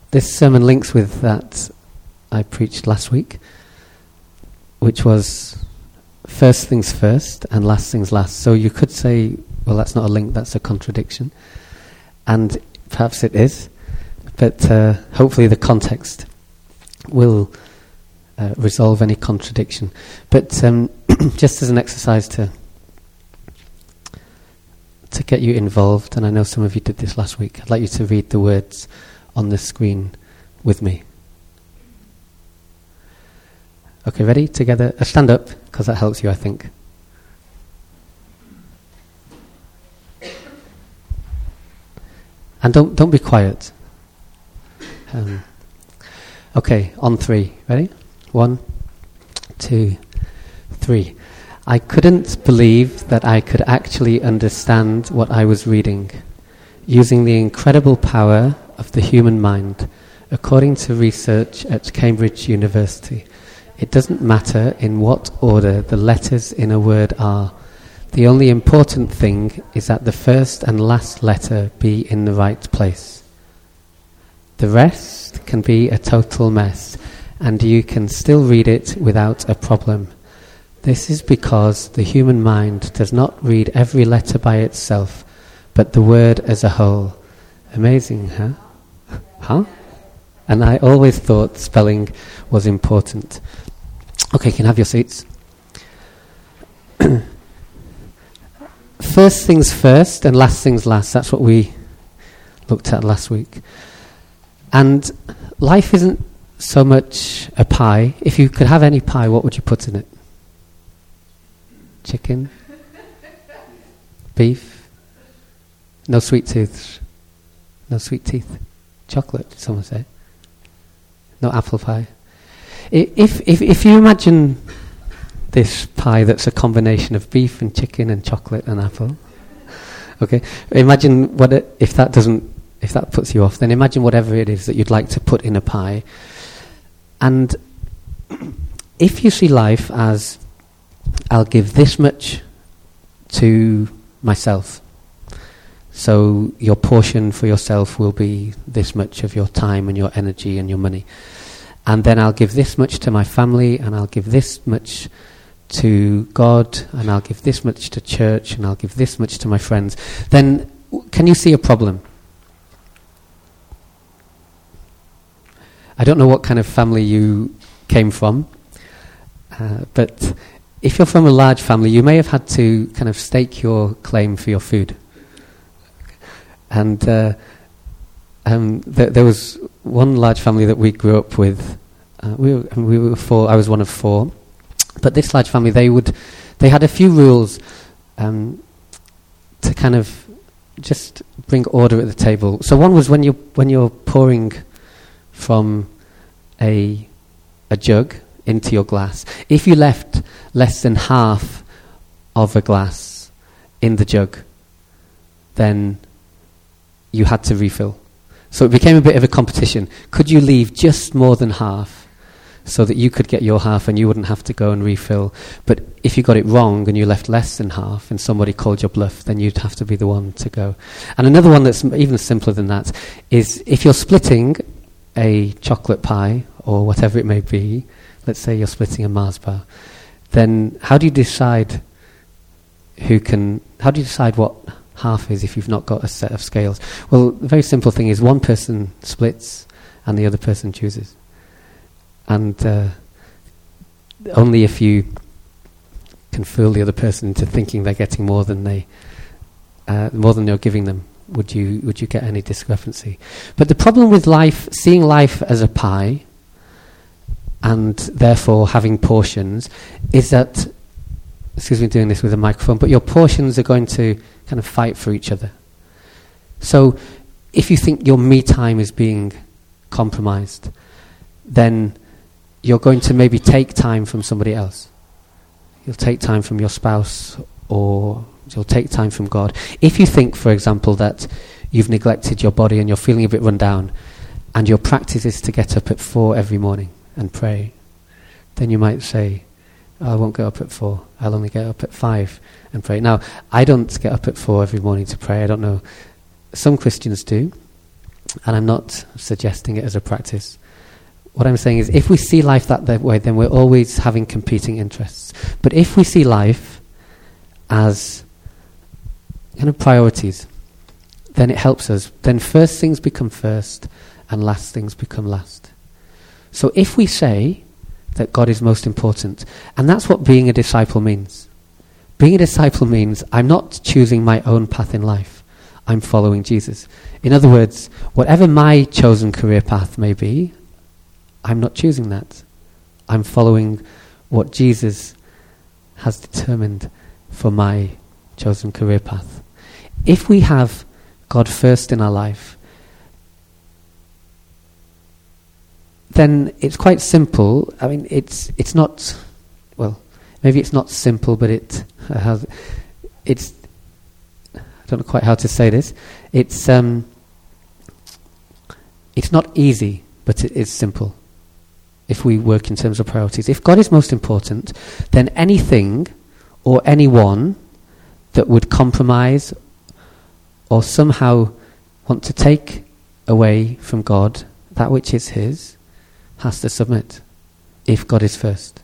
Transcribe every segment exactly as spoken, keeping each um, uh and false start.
this sermon links with that I preached last week, which was first things first and last things last. So you could say, well, that's not a link, that's a contradiction. And perhaps it is, but uh, hopefully the context will uh, resolve any contradiction. But um, just as an exercise to to get you involved, and I know some of you did this last week, I'd like you to read the words on the screen with me. Okay, ready? Together. Uh, stand up, because that helps you, I think. And don't don't be quiet. Um, okay, on three. Ready? One, two, three. I couldn't believe that I could actually understand what I was reading, using the incredible power of the human mind, according to research at Cambridge University. It doesn't matter in what order the letters in a word are. The only important thing is that the first and last letter be in the right place. The rest can be a total mess, and you can still read it without a problem. This is because the human mind does not read every letter by itself, but the word as a whole. Amazing, huh? Huh? And I always thought spelling was important. Okay, you can have your seats. First things first and last things last. That's what we looked at last week. And life isn't so much a pie. If you could have any pie, what would you put in it? Chicken? Beef? No sweet teeth? No sweet teeth? Chocolate, someone say. No apple pie. If if if you imagine this pie that's a combination of beef and chicken and chocolate and apple, okay. Imagine what it, if that doesn't if that puts you off. Then imagine whatever it is that you'd like to put in a pie. And if you see life as, I'll give this much to myself. So your portion for yourself will be this much of your time and your energy and your money. And then I'll give this much to my family, and I'll give this much to God, and I'll give this much to church, and I'll give this much to my friends. Then can you see a problem? I don't know what kind of family you came from, uh, but if you're from a large family, you may have had to kind of stake your claim for your food. And uh, um, th- there was one large family that we grew up with. Uh, we, were, we were four. I was one of four. But this large family, they would, they had a few rules um, to kind of just bring order at the table. So one was when you when you're pouring from a a jug into your glass, if you left less than half of a glass in the jug, then you had to refill. So it became a bit of a competition. Could you leave just more than half so that you could get your half and you wouldn't have to go and refill? But if you got it wrong and you left less than half and somebody called your bluff, then you'd have to be the one to go. And another one that's even simpler than that is if you're splitting a chocolate pie or whatever it may be, let's say you're splitting a Mars bar, then how do you decide who can, how do you decide what half is if you've not got a set of scales? Well, the very simple thing is one person splits and the other person chooses. And uh, only if you can fool the other person into thinking they're getting more than they, uh, more than you're giving them, would you would you get any discrepancy. But the problem with life, seeing life as a pie, and therefore having portions, is that, excuse me doing this with a microphone, but your portions are going to kind of fight for each other. So if you think your me time is being compromised, then you're going to maybe take time from somebody else. You'll take time from your spouse, or you'll take time from God. If you think, for example, that you've neglected your body and you're feeling a bit run down, and your practice is to get up at four every morning and pray, then you might say, oh, I won't get up at four, I'll only get up at five and pray. Now, I don't get up at four every morning to pray. I don't know. Some Christians do. And I'm not suggesting it as a practice. What I'm saying is, if we see life that, that way, then we're always having competing interests. But if we see life as kind of priorities, then it helps us. Then first things become first, and last things become last. So if we say that God is most important, and that's what being a disciple means. Being a disciple means I'm not choosing my own path in life. I'm following Jesus. In other words, whatever my chosen career path may be, I'm not choosing that. I'm following what Jesus has determined for my chosen career path. If we have God first in our life, then it's quite simple. I mean, it's it's not, well, maybe it's not simple, but it has, it's, I don't know quite how to say this. It's um, it's not easy, but it is simple. If we work in terms of priorities. If God is most important, then anything or anyone that would compromise or somehow want to take away from God that which is his has to submit, if God is first.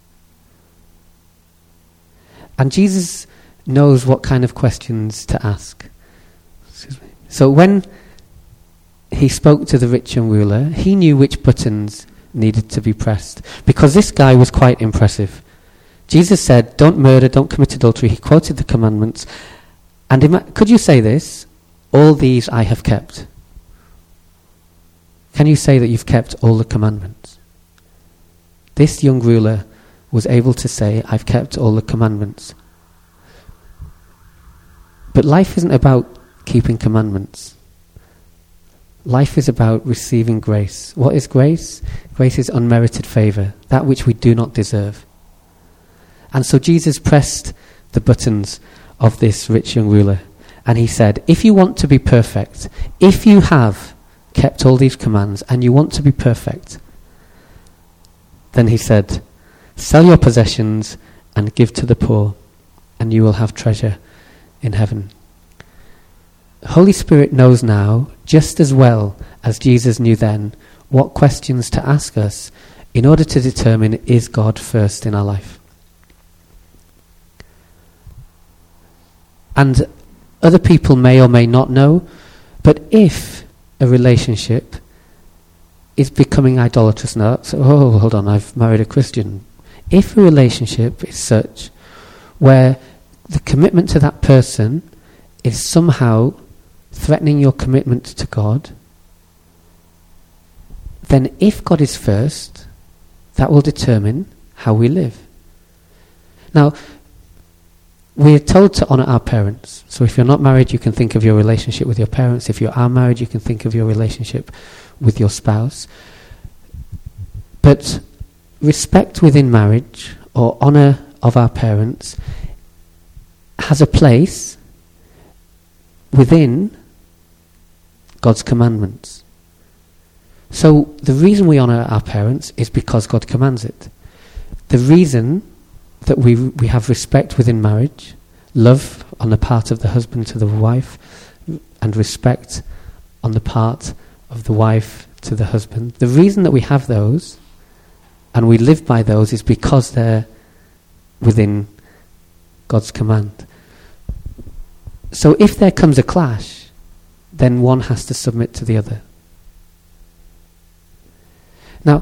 And Jesus knows what kind of questions to ask. Excuse me. So when he spoke to the rich young ruler, he knew which buttons needed to be pressed, because this guy was quite impressive. Jesus said, don't murder, don't commit adultery. He quoted the commandments. And ima- could you say this? All these I have kept. Can you say that you've kept all the commandments? This young ruler was able to say, I've kept all the commandments. But life isn't about keeping commandments. Life is about receiving grace. What is grace? Grace is unmerited favour, that which we do not deserve. And so Jesus pressed the buttons of this rich young ruler, and he said, if you want to be perfect, if you have kept all these commands and you want to be perfect, then he said, sell your possessions and give to the poor, and you will have treasure in heaven. The Holy Spirit knows now, just as well as Jesus knew then, what questions to ask us in order to determine, is God first in our life? And other people may or may not know, but if a relationship is becoming idolatrous now, so, oh, hold on, I've married a Christian. If a relationship is such where the commitment to that person is somehow threatening your commitment to God, then if God is first, that will determine how we live. Now, we're told to honour our parents. So if you're not married, you can think of your relationship with your parents. If you are married, you can think of your relationship with your spouse. But respect within marriage, or honour of our parents, has a place within God's commandments. So the reason we honour our parents is because God commands it. The reason that we we have respect within marriage, love on the part of the husband to the wife, and respect on the part of the wife to the husband, the reason that we have those and we live by those is because they're within God's command. So if there comes a clash, then one has to submit to the other. Now,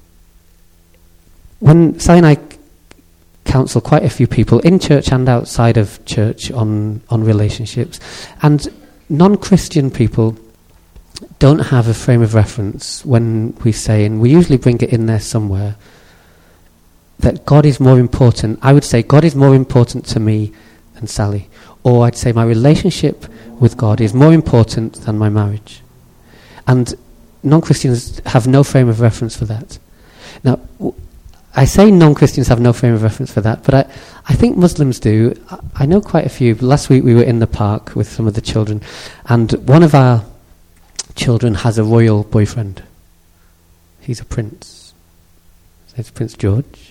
when Sally and I counsel quite a few people in church and outside of church on, on relationships, and non-Christian people don't have a frame of reference when we say, and we usually bring it in there somewhere, that God is more important. I would say God is more important to me than Sally. Or I'd say my relationship with God is more important than my marriage. And non-Christians have no frame of reference for that. Now, I say non-Christians have no frame of reference for that, but I, I think Muslims do. I, I know quite a few. Last week we were in the park with some of the children, and one of our children has a royal boyfriend. He's a prince. It's Prince George.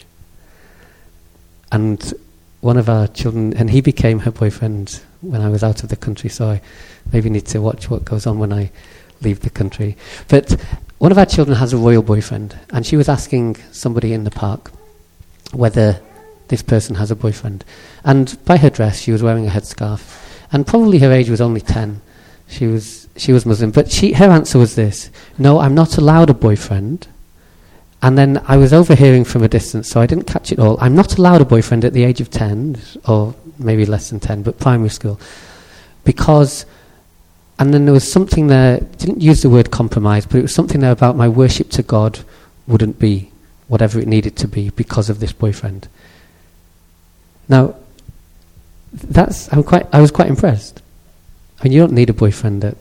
And one of our children, and he became her boyfriend when I was out of the country, so I maybe need to watch what goes on when I leave the country. But one of our children has a royal boyfriend, and she was asking somebody in the park whether this person has a boyfriend. And by her dress, she was wearing a headscarf, and probably her age was only ten. She was she was Muslim, but she her answer was this: "No, I'm not allowed a boyfriend." And then I was overhearing from a distance, so I didn't catch it all. I'm not allowed a boyfriend at the age of ten, or maybe less than ten, but primary school, because. And then there was something there. Didn't use the word compromise, but it was something there about my worship to God wouldn't be whatever it needed to be because of this boyfriend. Now, that's I'm quite. I was quite impressed. I mean, you don't need a boyfriend at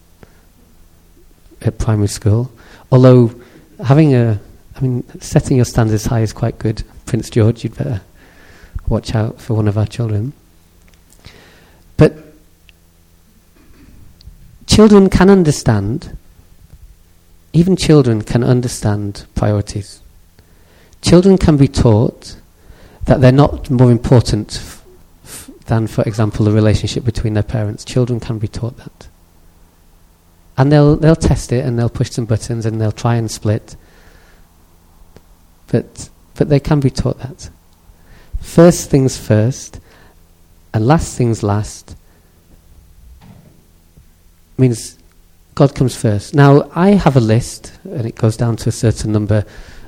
at primary school, although having a, I mean, setting your standards high is quite good. Prince George, you'd better watch out for one of our children. But children can understand. Even children can understand priorities. Children can be taught that they're not more important f- f- than, for example, the relationship between their parents. Children can be taught that. And they'll they'll test it, and they'll push some buttons, and they'll try and split. But but they can be taught that. First things first, and last things last, means God comes first. Now, I have a list, and it goes down to a certain number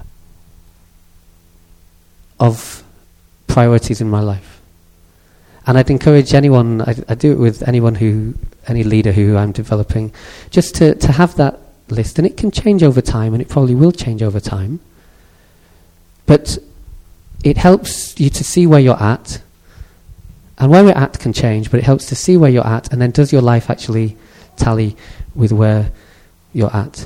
of priorities in my life. And I'd encourage anyone, I, I do it with anyone who, any leader who I'm developing, just to, to have that list. And it can change over time, and it probably will change over time. But it helps you to see where you're at. And where we're at can change, but it helps to see where you're at, and then does your life actually tally with where you're at?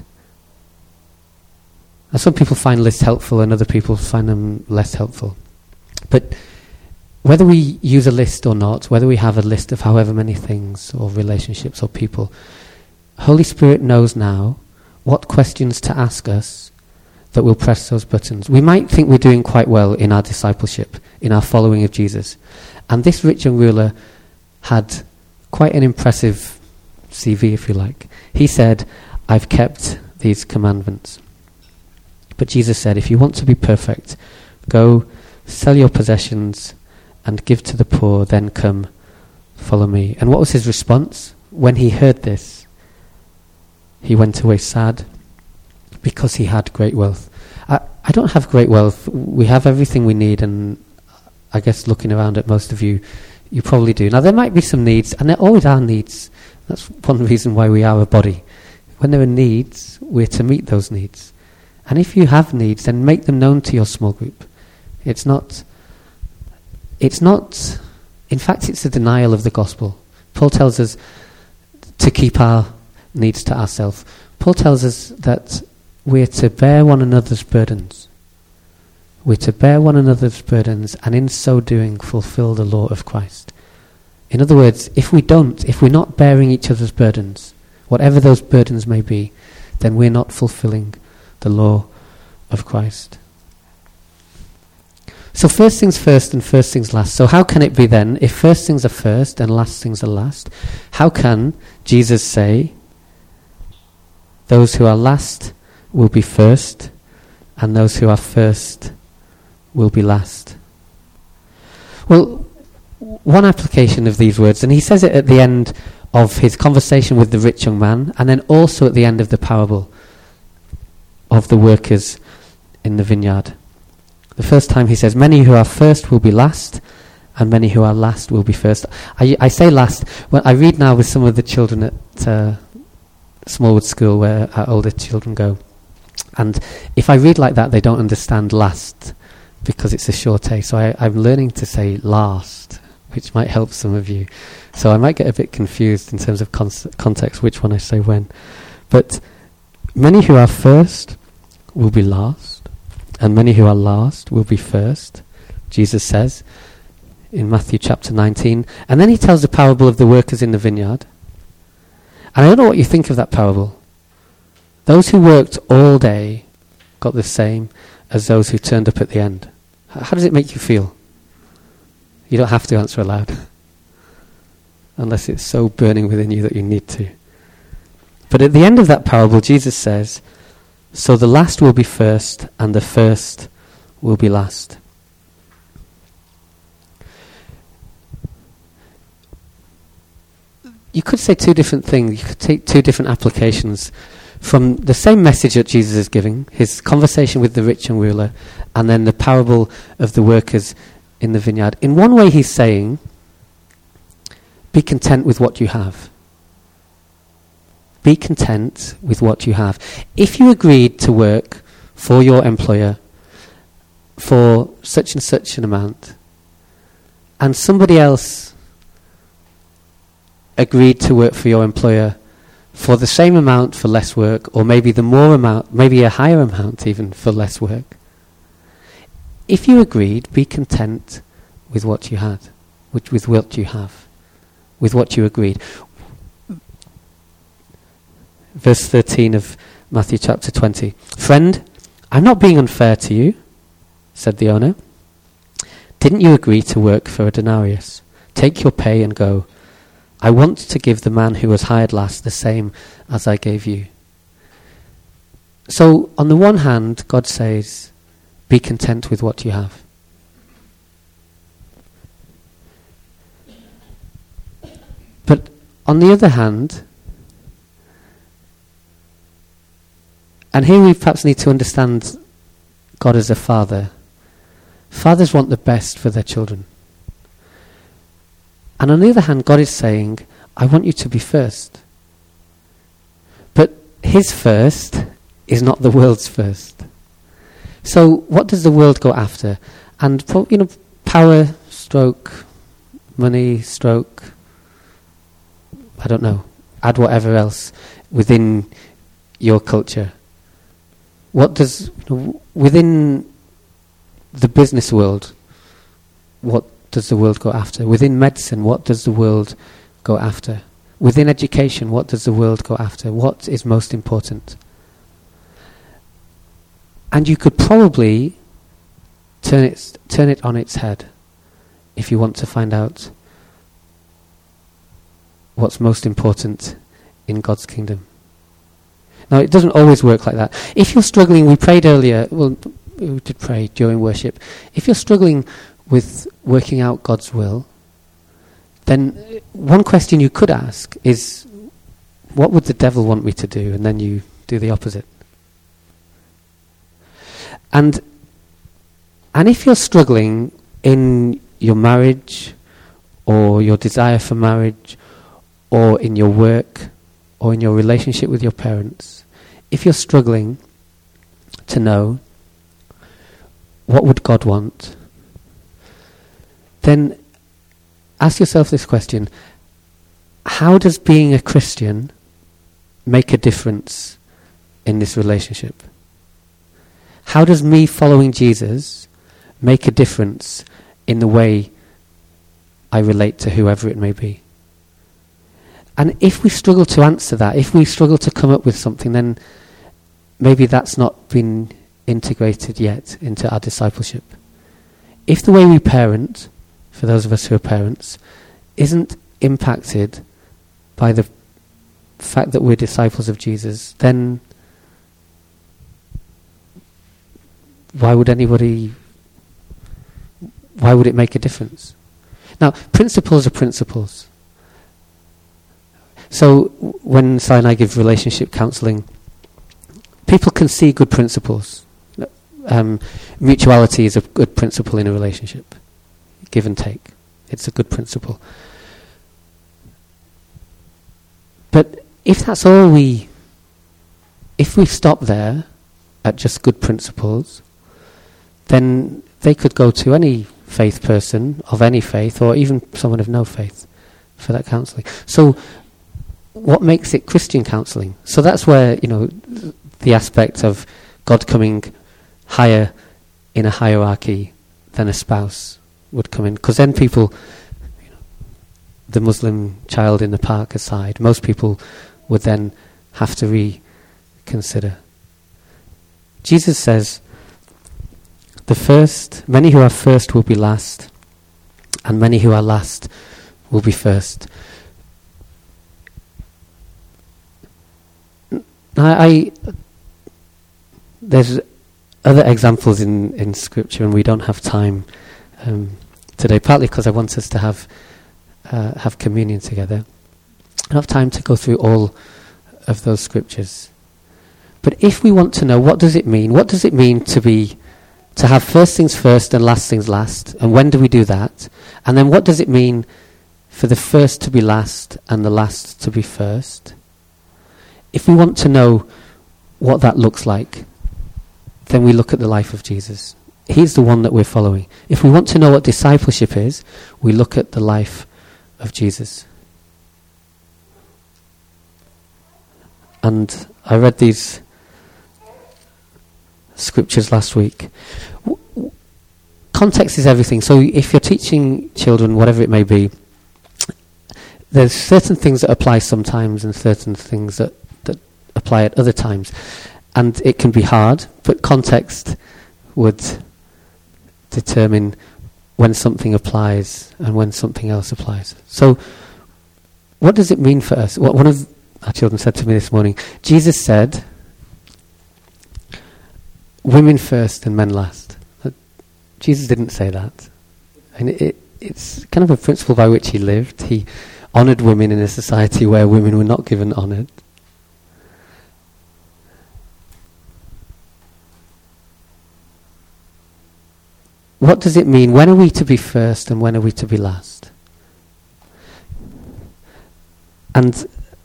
And some people find lists helpful, and other people find them less helpful. But whether we use a list or not, whether we have a list of however many things or relationships or people, Holy Spirit knows now what questions to ask us that will press those buttons. We might think we're doing quite well in our discipleship, in our following of Jesus. And this rich young ruler had quite an impressive C V, if you like. He said, I've kept these commandments. But Jesus said, if you want to be perfect, go sell your possessions and give to the poor, then come follow me. And what was his response? When he heard this, he went away sad because he had great wealth. I, I don't have great wealth. We have everything we need, and I guess looking around at most of you, you probably do. Now, there might be some needs, and there always are needs. That's one reason why we are a body. When there are needs, we're to meet those needs. And if you have needs, then make them known to your small group. It's not, it's not, in fact, it's a denial of the gospel. Paul tells us to keep our needs to ourselves. Paul tells us that we're to bear one another's burdens. We're to bear one another's burdens, and in so doing fulfill the law of Christ. In other words, if we don't, if we're not bearing each other's burdens, whatever those burdens may be, then we're not fulfilling the law of Christ. So first things first and first things last. So how can it be then, if first things are first and last things are last, how can Jesus say, those who are last will be first, and those who are first will be last? Well, one application of these words, and he says it at the end of his conversation with the rich young man, and then also at the end of the parable of the workers in the vineyard. The first time he says, many who are first will be last, and many who are last will be first. I, I say last, when I read now with some of the children at uh, Smallwood School, where our older children go, and if I read like that, they don't understand last, because it's a short A. So I, I'm learning to say last, which might help some of you. So I might get a bit confused in terms of con- context, which one I say when. But many who are first will be last, and many who are last will be first, Jesus says in Matthew chapter nineteen. And then he tells the parable of the workers in the vineyard. And I don't know what you think of that parable. Those who worked all day got the same as those who turned up at the end. How does it make you feel? You don't have to answer aloud, unless it's so burning within you that you need to. But at the end of that parable, Jesus says, so the last will be first, and the first will be last. You could say two different things. You could take two different applications from the same message that Jesus is giving, his conversation with the rich young ruler, and then the parable of the workers in the vineyard. In one way, he's saying, be content with what you have. Be content with what you have. If you agreed to work for your employer for such and such an amount, and somebody else agreed to work for your employer for the same amount for less work, or maybe the more amount, maybe a higher amount even for less work, if you agreed, be content with what you had, with, with what you have, with what you agreed. Verse thirteen of Matthew chapter twenty. Friend, I'm not being unfair to you, said the owner. Didn't you agree to work for a denarius? Take your pay and go. I want to give the man who was hired last the same as I gave you. So, on the one hand, God says, be content with what you have. But on the other hand, and here we perhaps need to understand God as a father. Fathers want the best for their children. And on the other hand, God is saying, I want you to be first. But his first is not the world's first. So what does the world go after? And, you know, power, stroke, money, stroke, I don't know, add whatever else within your culture. What does, within the business world, what does the world go after? Within medicine, what does the world go after? Within education, what does the world go after? What is most important? And you could probably turn it, turn it on its head if you want to find out what's most important in God's kingdom. Now, it doesn't always work like that. If you're struggling, we prayed earlier, well, we did pray during worship. If you're struggling with working out God's will, then one question you could ask is, what would the devil want me to do? And then you do the opposite. And and if you're struggling in your marriage, or your desire for marriage, or in your work, or in your relationship with your parents, if you're struggling to know what would God want, then ask yourself this question: how does being a Christian make a difference in this relationship? How does me following Jesus make a difference in the way I relate to whoever it may be? And if we struggle to answer that, if we struggle to come up with something, then maybe that's not been integrated yet into our discipleship. If the way we parent, for those of us who are parents, isn't impacted by the fact that we're disciples of Jesus, then why would anybody, why would it make a difference? Now, principles are principles. So when Si and I give relationship counselling, people can see good principles. Um, mutuality is a good principle in a relationship. Give and take. It's a good principle. But if that's all we, if we stop there at just good principles, then they could go to any faith person of any faith, or even someone of no faith, for that counselling. So what makes it Christian counselling? So that's where, you know, the aspect of God coming higher in a hierarchy than a spouse would come in. Because then people, you know, the Muslim child in the park aside, most people would then have to reconsider. Jesus says, the first, many who are first will be last, and many who are last will be first. I, I there's other examples in, in Scripture, and we don't have time um, today, partly because I want us to have uh, have communion together. I don't have time to go through all of those Scriptures. But if we want to know, what does it mean? What does it mean to be to have first things first and last things last? And when do we do that? And then what does it mean for the first to be last and the last to be first? If we want to know what that looks like, then we look at the life of Jesus. He's the one that we're following. If we want to know what discipleship is, we look at the life of Jesus. And I read these scriptures last week. W- w- context is everything. So if you're teaching children, whatever it may be, there's certain things that apply sometimes and certain things that, that apply at other times. And it can be hard, but context would determine when something applies and when something else applies. So what does it mean for us? What one of our children said to me this morning, Jesus said, women first and men last. Jesus didn't say that. And it, it, it's kind of a principle by which he lived. He honoured women in a society where women were not given honoured. What does it mean? When are we to be first and when are we to be last? And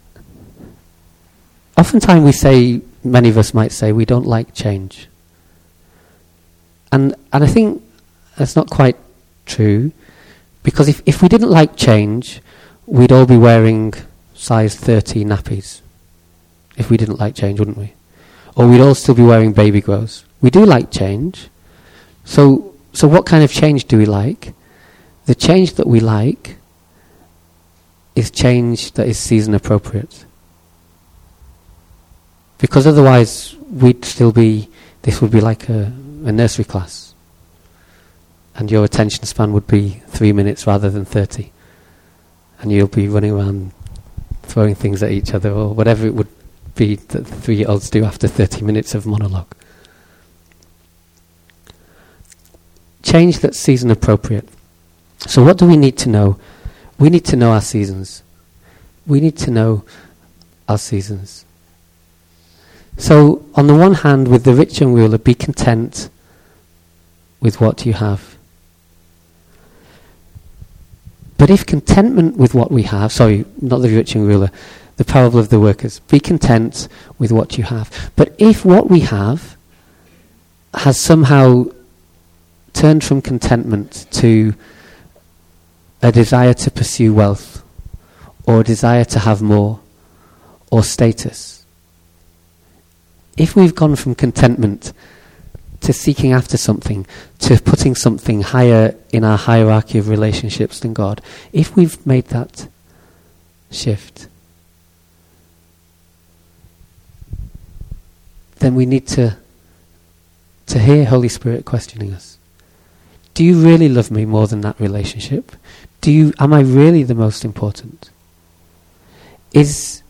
oftentimes we say, many of us might say, we don't like change. And and I think that's not quite true, because if, if we didn't like change, we'd all be wearing size thirty nappies. If we didn't like change, wouldn't we? Or we'd all still be wearing baby grows. We do like change. So so what kind of change do we like? The change that we like is change that is season appropriate. Because otherwise we'd still be, this would be like a, a nursery class. And your attention span would be three minutes rather than thirty. And you'll be running around throwing things at each other or whatever it would be that three-year-olds do after thirty minutes of monologue. Change that's season appropriate. So what do we need to know? We need to know our seasons. We need to know our seasons. So on the one hand, with the rich young ruler, be content with what you have. But if contentment with what we have, sorry, not the rich young ruler, the parable of the workers, be content with what you have. But if what we have has somehow turned from contentment to a desire to pursue wealth, or a desire to have more, or status, if we've gone from contentment to seeking after something, to putting something higher in our hierarchy of relationships than God, if we've made that shift, then we need to to hear Holy Spirit questioning us. Do you really love me more than that relationship? Do you? Am I really the most important? Is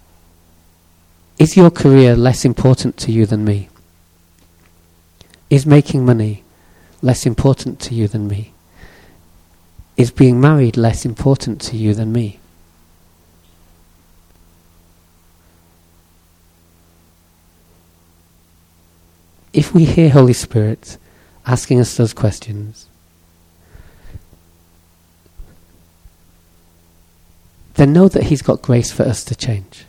is your career less important to you than me? Is making money less important to you than me? Is being married less important to you than me? If we hear Holy Spirit asking us those questions, then know that he's got grace for us to change.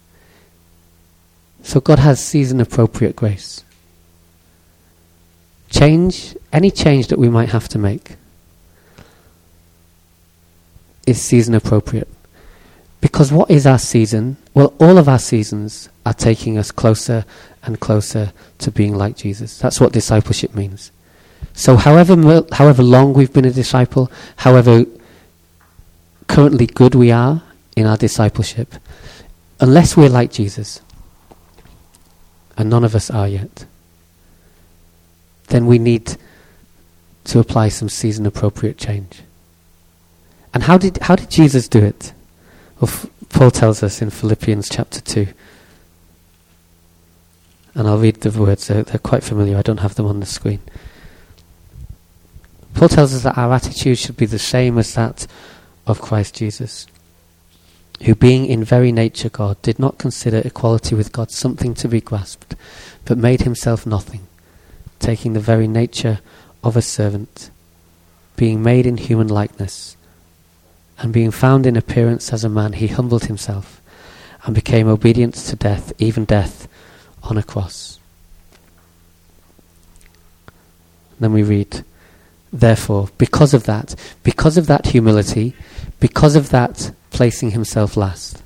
So God has season appropriate grace. Change, any change that we might have to make, is season appropriate. Because what is our season? Well, all of our seasons are taking us closer and closer to being like Jesus. That's what discipleship means. So however mo- however long we've been a disciple, however currently good we are in our discipleship, unless we're like Jesus, and none of us are yet, then we need to apply some season appropriate change. And how did how did Jesus do it? Well, F- Paul tells us in Philippians chapter two. And I'll read the words, they're, they're quite familiar, I don't have them on the screen. Paul tells us that our attitude should be the same as that of Christ Jesus, who being in very nature God, did not consider equality with God something to be grasped, but made himself nothing, taking the very nature of a servant, being made in human likeness, and being found in appearance as a man, he humbled himself, and became obedient to death, even death on a cross. Then we read, therefore, because of that, because of that humility, because of that placing himself last,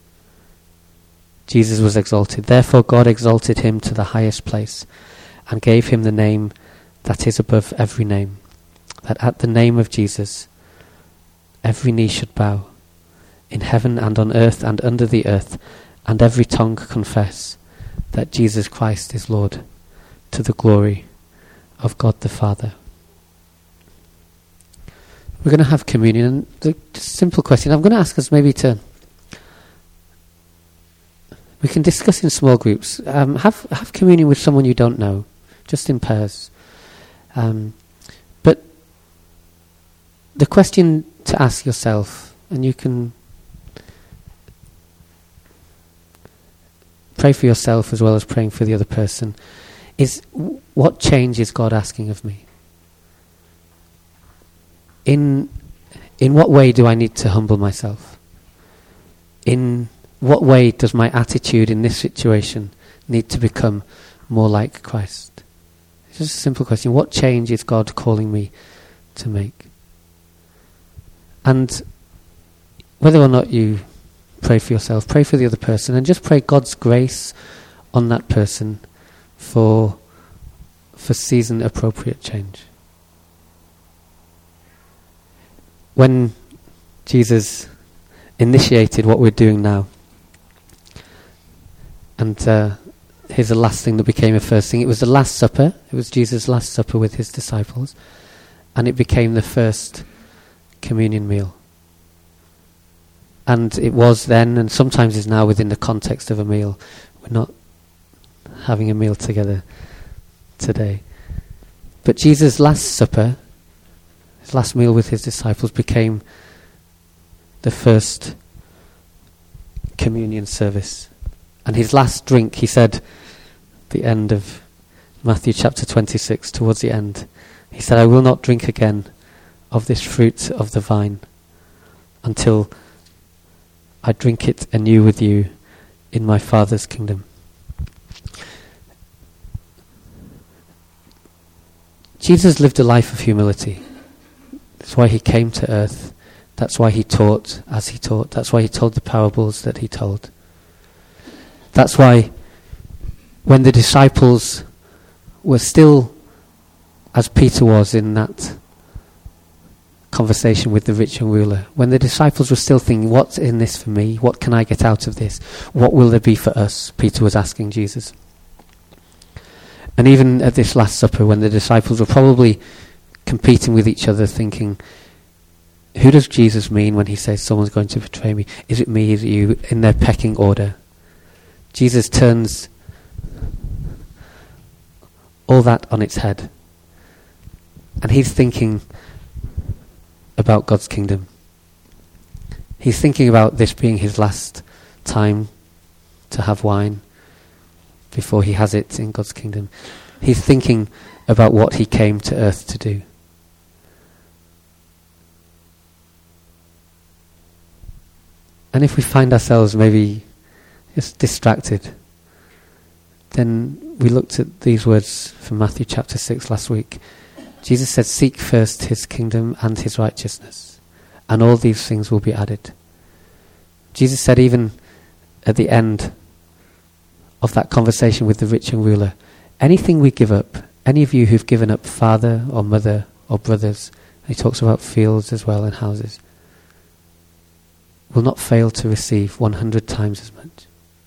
Jesus was exalted. Therefore God exalted him to the highest place, and gave him the name that is above every name, that at the name of Jesus every knee should bow, in heaven and on earth and under the earth, and every tongue confess that Jesus Christ is Lord, to the glory of God the Father. We're going to have communion. The simple question I'm going to ask us maybe to, we can discuss in small groups. Um, have have communion with someone you don't know, just in pairs. Um, but the question to ask yourself, and you can pray for yourself as well as praying for the other person, is what change is God asking of me? In in what way do I need to humble myself? In what way does my attitude in this situation need to become more like Christ? It's just a simple question. What change is God calling me to make? And whether or not you pray for yourself, pray for the other person, and just pray God's grace on that person for for season appropriate change. When Jesus initiated what we're doing now, and uh, here's the last thing that became a first thing. It was the Last Supper. It was Jesus' Last Supper with his disciples, and it became the first communion meal. And it was then, and sometimes is now, within the context of a meal. We're not having a meal together today. But Jesus' Last Supper, his last meal with his disciples, became the first communion service. And his last drink, he said, at the end of Matthew chapter twenty-six, towards the end, he said, I will not drink again of this fruit of the vine until I drink it anew with you in my Father's kingdom. Jesus lived a life of humility. That's why he came to earth. That's why he taught as he taught. That's why he told the parables that he told. That's why when the disciples were still, as Peter was in that conversation with the rich young ruler, when the disciples were still thinking, what's in this for me? What can I get out of this? What will there be for us? Peter was asking Jesus. And even at this Last Supper, when the disciples were probably competing with each other, thinking, who does Jesus mean when he says someone's going to betray me? Is it me? Is it you? In their pecking order, Jesus turns all that on its head. And he's thinking about God's kingdom. He's thinking about this being his last time to have wine before he has it in God's kingdom. He's thinking about what he came to earth to do. And if we find ourselves maybe just distracted, then we looked at these words from Matthew chapter six last week. Jesus said, seek first his kingdom and his righteousness, and all these things will be added. Jesus said even at the end of that conversation with the rich young ruler, anything we give up, any of you who've given up father or mother or brothers, and he talks about fields as well and houses, will not fail to receive one hundred times as much.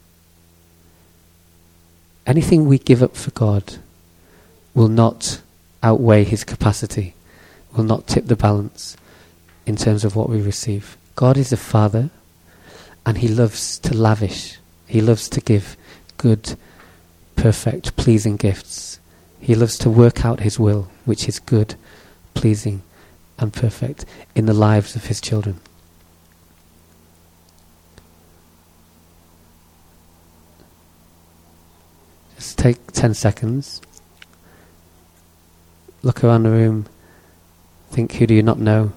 Anything we give up for God will not outweigh his capacity, will not tip the balance in terms of what we receive. God is a Father, and he loves to lavish. He loves to give good, perfect, pleasing gifts. He loves to work out his will, which is good, pleasing, and perfect in the lives of his children. Just take ten seconds. Look around the room. Think, who do you not know?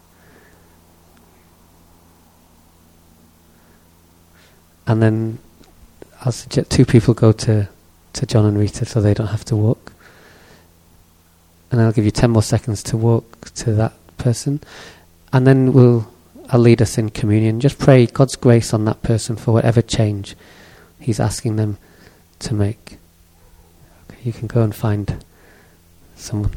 And then I'll suggest two people go to, to John and Rita so they don't have to walk. And I'll give you ten more seconds to walk to that person. And then we'll I'll lead us in communion. Just pray God's grace on that person for whatever change he's asking them to make. Okay, you can go and find someone.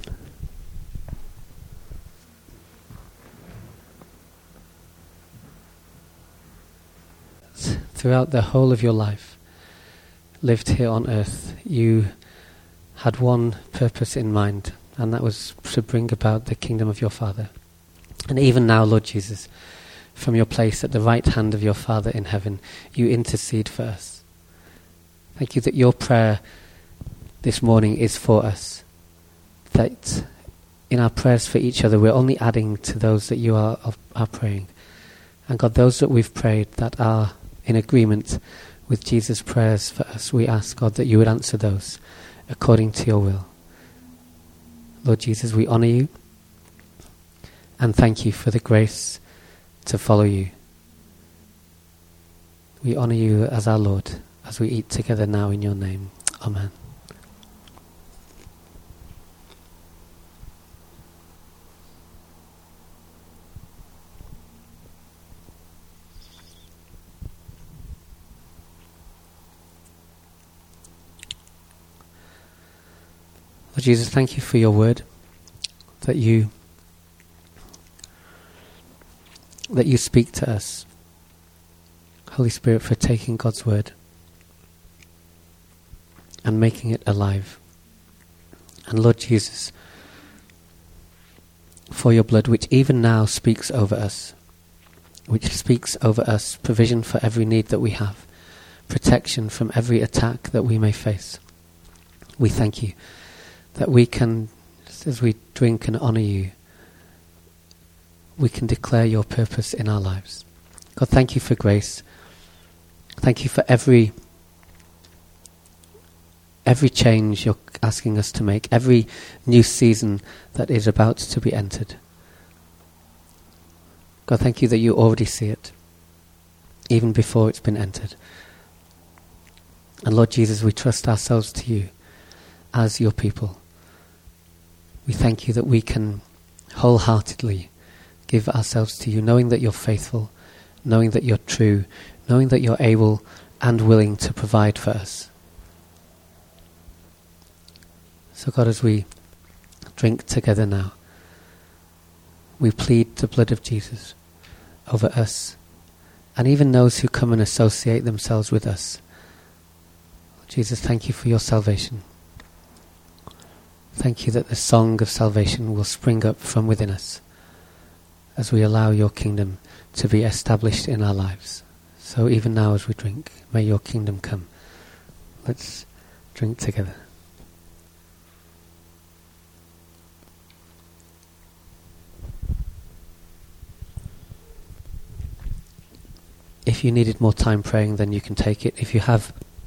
Throughout the whole of your life, lived here on earth, you had one purpose in mind, and that was to bring about the kingdom of your Father. And even now, Lord Jesus, from your place at the right hand of your Father in heaven, you intercede for us. Thank you that your prayer this morning is for us, that in our prayers for each other we're only adding to those that you are, are praying. And God, those that we've prayed that are in agreement with Jesus' prayers for us, we ask, God, that you would answer those according to your will. Lord Jesus, we honour you and thank you for the grace to follow you. We honour you as our Lord as we eat together now in your name. Amen. Lord Jesus, thank you for your word, that you that you speak to us. Holy Spirit, for taking God's word and making it alive. And Lord Jesus, for your blood, which even now speaks over us, which speaks over us provision for every need that we have, protection from every attack that we may face. We thank you that we can, just as we drink and honour you, we can declare your purpose in our lives. God, thank you for grace. Thank you for every every change you're asking us to make, every new season that is about to be entered. God, thank you that you already see it, even before it's been entered. And Lord Jesus, we trust ourselves to you as your people. We thank you that we can wholeheartedly give ourselves to you, knowing that you're faithful, knowing that you're true, knowing that you're able and willing to provide for us. So God, as we drink together now, we plead the blood of Jesus over us and even those who come and associate themselves with us. Jesus, thank you for your salvation. Thank you that the song of salvation will spring up from within us as we allow your kingdom to be established in our lives. So even now as we drink, may your kingdom come. Let's drink together. If you needed more time praying, then you can take it. If you have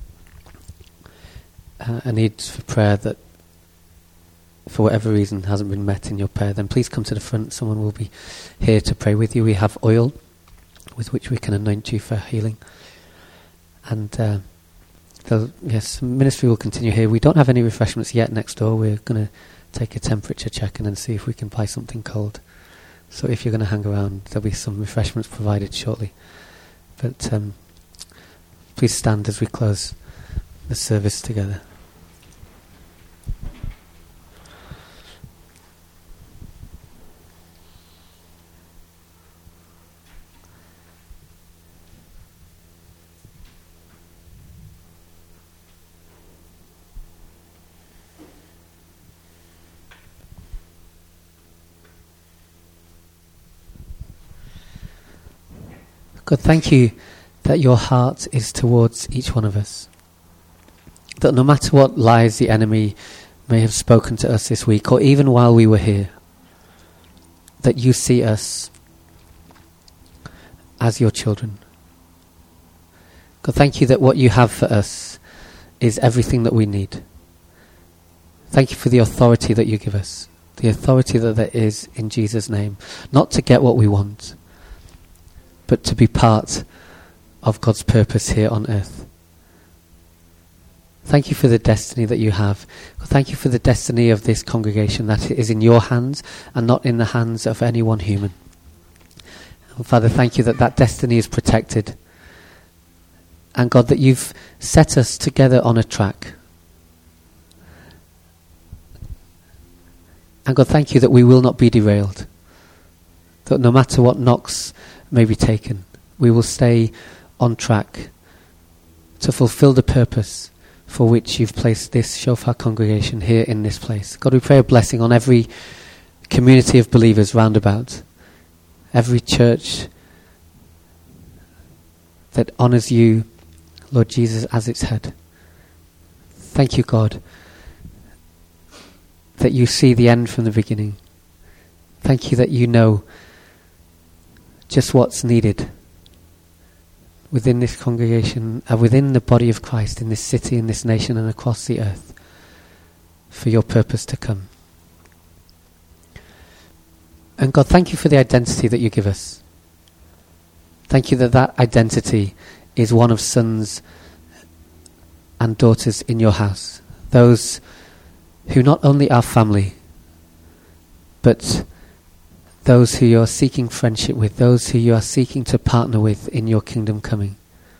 uh, a need for prayer that for whatever reason hasn't been met in your prayer, then please come to the front. Someone will be here to pray with you. We have oil with which we can anoint you for healing. And uh, yes, ministry will continue here. We don't have any refreshments yet next door. We're going to take a temperature check and then see if we can buy something cold. So if you're going to hang around, there'll be some refreshments provided shortly. But um, please stand as we close the service together. God, thank you that your heart is towards each one of us. that no matter what lies the enemy may have spoken to us this week, or even while we were here, that you see us as your children. God, thank you that what you have for us is everything that we need. Thank you for the authority that you give us, the authority that there is in Jesus' name, not to get what we want, but to be part of God's purpose here on earth. Thank you for the destiny that you have. Thank you for the destiny of this congregation, that it is in your hands and not in the hands of any one human. And Father, thank you that that destiny is protected. And God, that you've set us together on a track. And God, thank you that we will not be derailed. That no matter what knocks may be taken, we will stay on track to fulfill the purpose for which you've placed this Shofar congregation here in this place. God, we pray a blessing on every community of believers round about, every church that honours you, Lord Jesus, as its head. Thank you, God, that you see the end from the beginning. Thank you that you know just what's needed within this congregation, uh, within the body of Christ, in this city, in this nation, and across the earth, for your purpose to come. And God, thank you for the identity that you give us. Thank you that that identity is one of sons and daughters in your house. Those who not only are family, but those who you are seeking friendship with, those who you are seeking to partner with in your kingdom coming.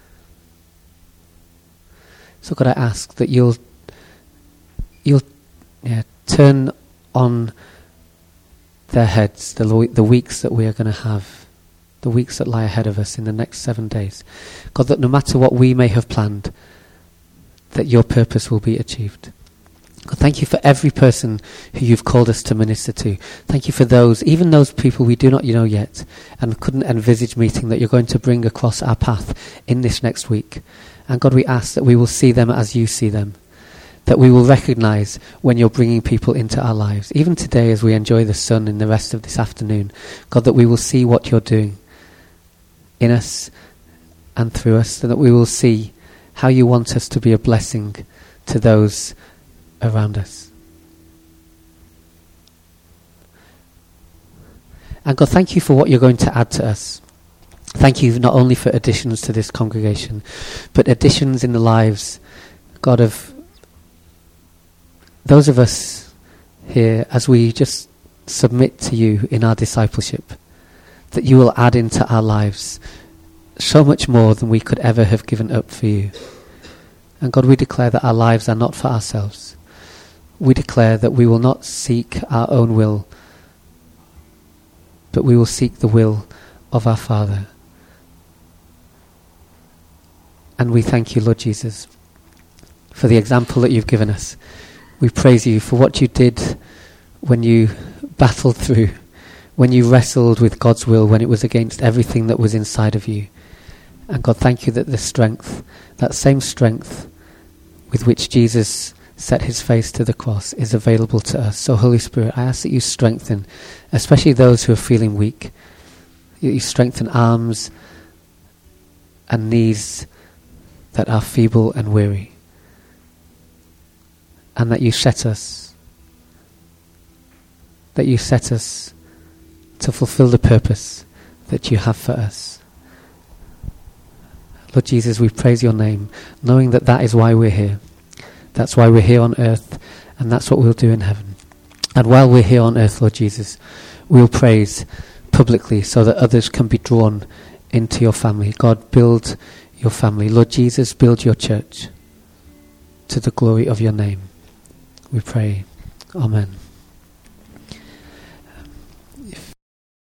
So God, I ask that you'll you'll yeah, turn on their heads the, lo- the weeks that we are going to have, the weeks that lie ahead of us in the next seven days. God, that no matter what we may have planned, that your purpose will be achieved. God, thank you for every person who you've called us to minister to. Thank you for those, even those people we do not know yet and couldn't envisage meeting, that you're going to bring across our path in this next week. And God, we ask that we will see them as you see them, that we will recognise when you're bringing people into our lives. Even today as we enjoy the sun and the rest of this afternoon, God, that we will see what you're doing in us and through us, and that we will see how you want us to be a blessing to those around us. And God, thank you for what you're going to add to us. Thank you not only for additions to this congregation, but additions in the lives, God, of those of us here as we just submit to you in our discipleship, that you will add into our lives so much more than we could ever have given up for you. And God, we declare that our lives are not for ourselves. We declare that we will not seek our own will, but we will seek the will of our Father. And we thank you, Lord Jesus, for the example that you've given us. We praise you for what you did when you battled through, when you wrestled with God's will, when it was against everything that was inside of you. And God, thank you that the strength, that same strength with which Jesus set his face to the cross, is available to us. So Holy Spirit, I ask that you strengthen, especially those who are feeling weak. You strengthen arms and knees that are feeble and weary. And that you set us, that you set us to fulfill the purpose that you have for us. Lord Jesus, we praise your name, knowing that that is why we're here. That's why we're here on earth, and that's what we'll do in heaven. And while we're here on earth, Lord Jesus, we'll praise publicly so that others can be drawn into your family. God, build your family. Lord Jesus, build your church to the glory of your name. We pray. Amen.